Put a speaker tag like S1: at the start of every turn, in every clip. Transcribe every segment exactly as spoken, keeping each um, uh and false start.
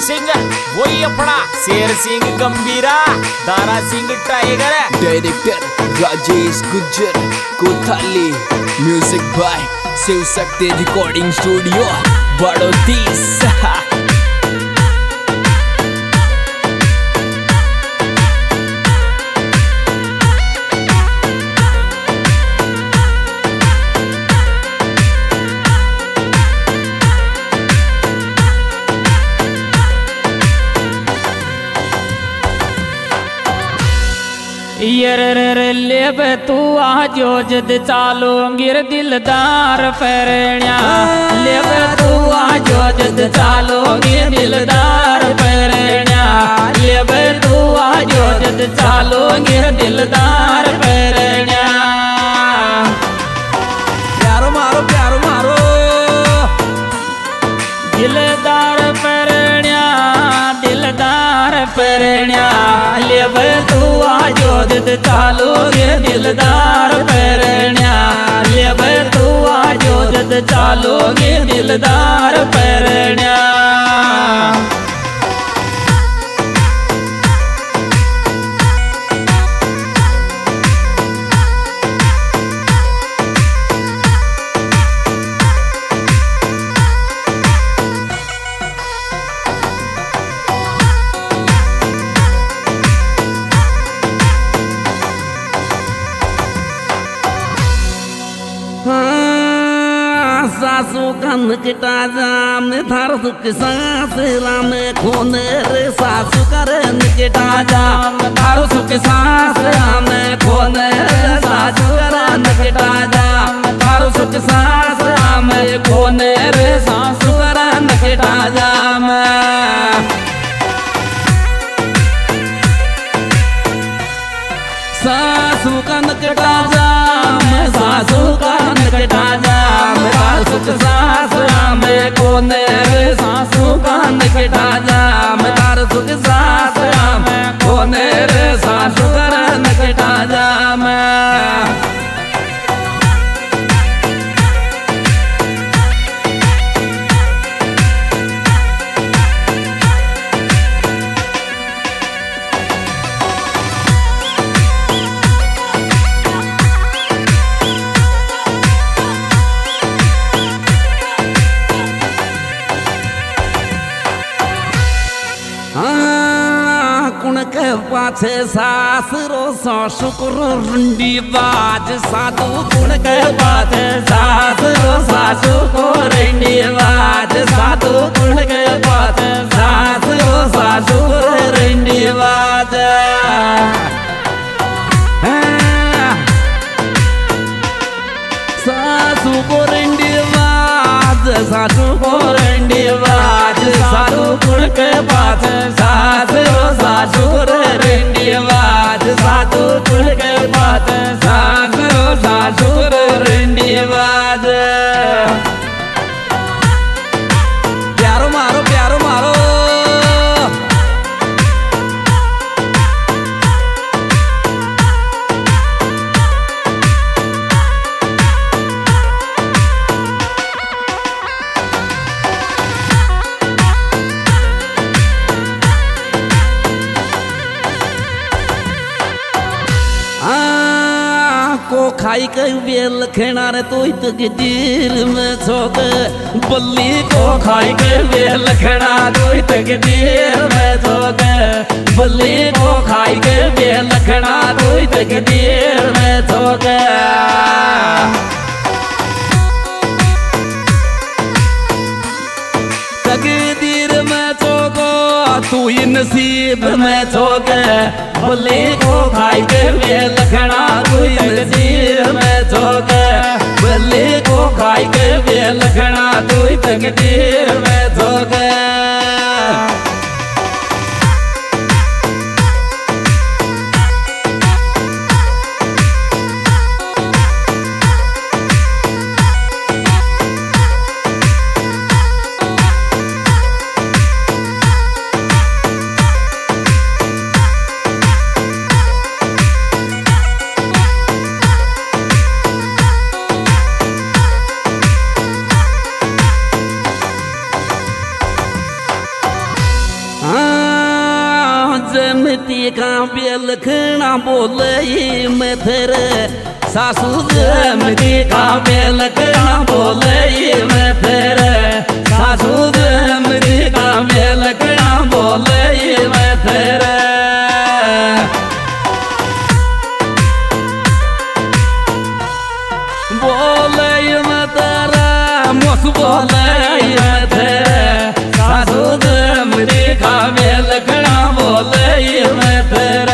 S1: Singer वही अपना Sher Singh Gambhira, Dara Singh tiger,
S2: director Rajesh Gujjar Kothali, music by Shiv Shakti recording studio बड़ौतीस।
S3: ले तू आजो जद चालो गिर दिलदार पैरण्या, ले तू आजो जद चालो गिर दिलदार पैरण्या, ले तू आजो जद चालो गिर दिलदार पैरण्या।
S2: प्यारो मारो प्यारो मारो
S3: दिलदार पैरण्या, दिलदार पैरण्या, ले तू आजो जद चालो गिर दिलदार पैरण्या, ले तू आजो जद चालो गिर दिलदार पैरण्या। सासू कन किटा जाम थार सुख सांस राम खोने रे, सासू करन किटा जाम थार सुख सांस राम खोने रे, सासू करन किटा जाम थार सुख सांस राम खोने रे, सासू करन किटा जाम। सासू कन किटा जाम सासू कन किटा जाम सुख सास राम कोने रे, सासू कन किटा जाम तार सुख सास राम कोने रे, सासू करन किटा जाम। के पाछे सास रो सासु को रंडी बाज, साधु कुण के पाछे सास रो सासु को रंडी बाज, साधु कुण के पाछे सास रो सासु को रंडी बाज। सासु को रंडी बाज सासु को रंडी बाज, साधु कुण के पाछे सास रो सासु रंडी बाज, साधु कुण के पाछे सास रो सासु रंडी बाज। प्यारो मारो प्यारो मारो को खाई के बेल खेना रे तो इत गिर में छोक, बल्ली को खाई के बेल खेना तो इत गिर में छोक, बल्ली को खाई के बेल खेना तो इत गिर में छोक। तकदीर में छोको तू ही नसीब में छोके, बल्ली को खाई के बेल खेना तू ही नसीब में छोके, बल्ली को खाई के बेल खेना तू ही तकदीर में छोके। का बेल खना बोले मैं तेरे सासू जमदी का बेल खना बोले मैं तेरे सासू जमदी का बेल खना बोले मैं तेरे बोले मैं तेरे मोस बोले मैं तेरे सासू जमदी का बेल खना बोले मैं तेरे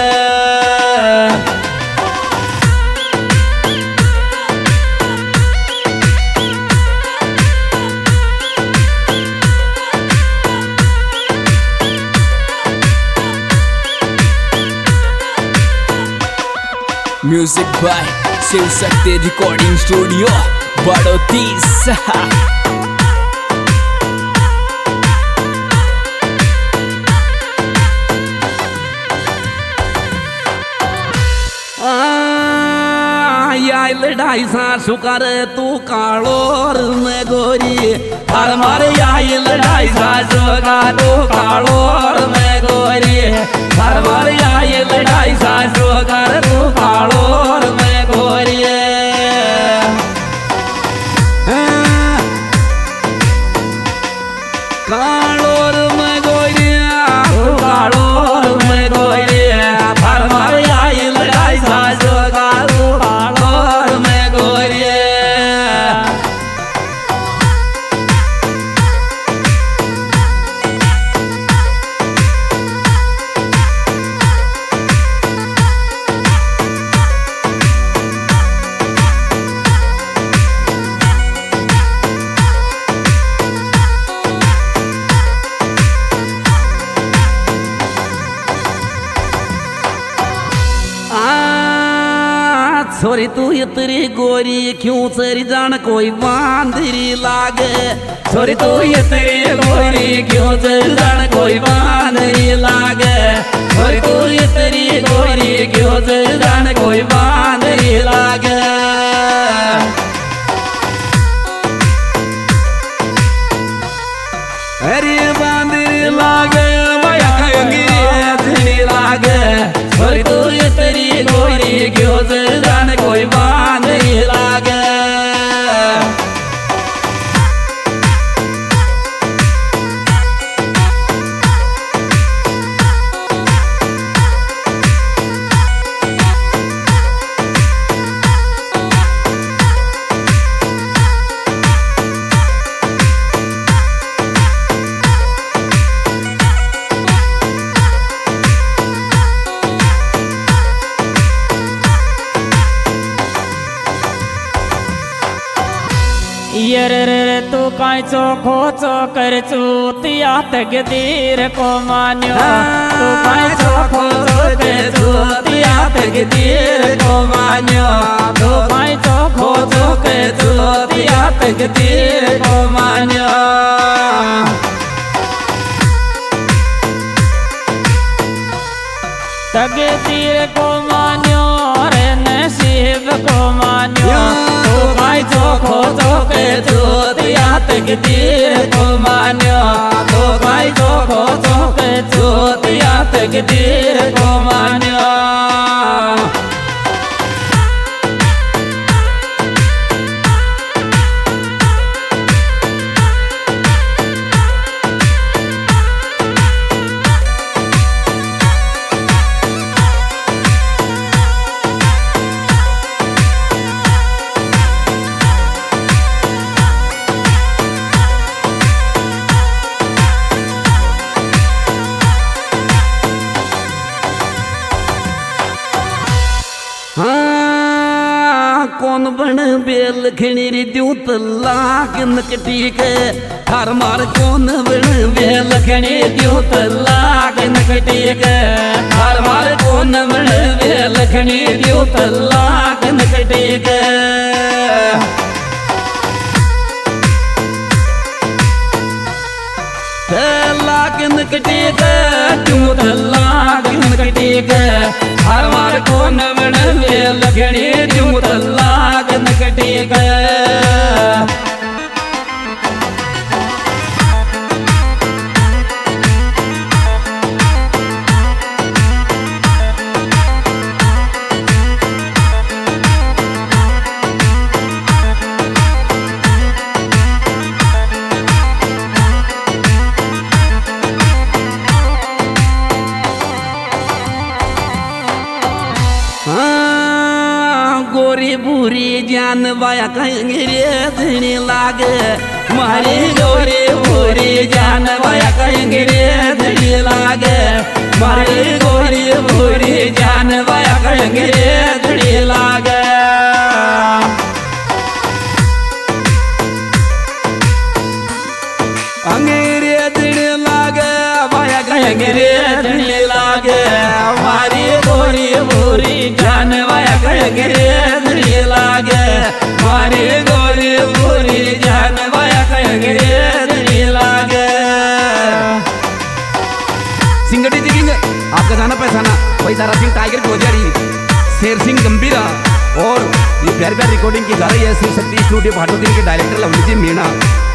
S2: music by Shiv Shakti recording studio बड़ौतीस।
S3: लड़ाई सासू करे तू कालोर में गोरी हर मारे आई लड़ाई सासू का तू कालोर में गोरी हर मारे आई लड़ाई सासू कर तू कालोर में गोरी कालोर में गोरी कालोर में गोरी हर मारे आई लड़ाई सासू का तू कालोर में गोरी छोरी तू इतरी गोरी क्यों चरी जान कोई बांदरी लागे छोरी तू इतरी गोरी क्यों चरी जान कोई बांदरी लागे छोरी तू इतरी गोरी क्यों चरी जान कोई बांदरी लागे अरे बांदरी लागे माया कंगी लागे छोरी तू इतरी गोरी क्यों चरी जान कोई बात नहीं लागे
S1: ये रे रे रे तू काई चो खोचो कर चूतिया तकदीर को मान्यो तू काई चो खोचो कर चूतिया तकदीर को मान्यो तू काई चो खोचो कर चूतिया तकदीर को मान्यो तकदीर को मान्यो रे नसीब को मान्यो तू काई चो खोचो कर चूतिया तकदीर को मान्यो तो काई चो खोचो कर चूतिया तकदीर को मान्यो कौन बन बेल खिणी द्यू तलाक नकटी के हर मार कौन बन बेल खिणी द्यू तलाक नकटी के हर मार कौन बन बेल खिणी द्यू तलाक नकटी के तलाक नकटी के द्यू तलाक नकटी के हर मार कौन बन बेल खिणी द्यू तलाक नकटी के जान वाया कहेंगे रे धनी लागे मारी गोरी भूरी जान वाया कहेंगे रे धनी लागे मारी गोरी भूरी जान वाया कहेंगे रे धनी लागे अंगेरे धनी लागे वाया कहेंगे रे धनी लागे मारी गोरी भूरी जान वाया कहेंगे रे धनी लागे मारी गोरी भूरी जान वाया कहेंगे रे धनी लागे। सिंगड़ी दिखेंगे आपका जाना पैसाना वही तारा सिंह टाइगर गोजारी शेर सिंह गंभीरा और ये प्यार प्यार रिकॉर्डिंग की जा रही है शिव शक्ति स्टूडियो भाटोदिन के डायरेक्टर लवली जी मीणा।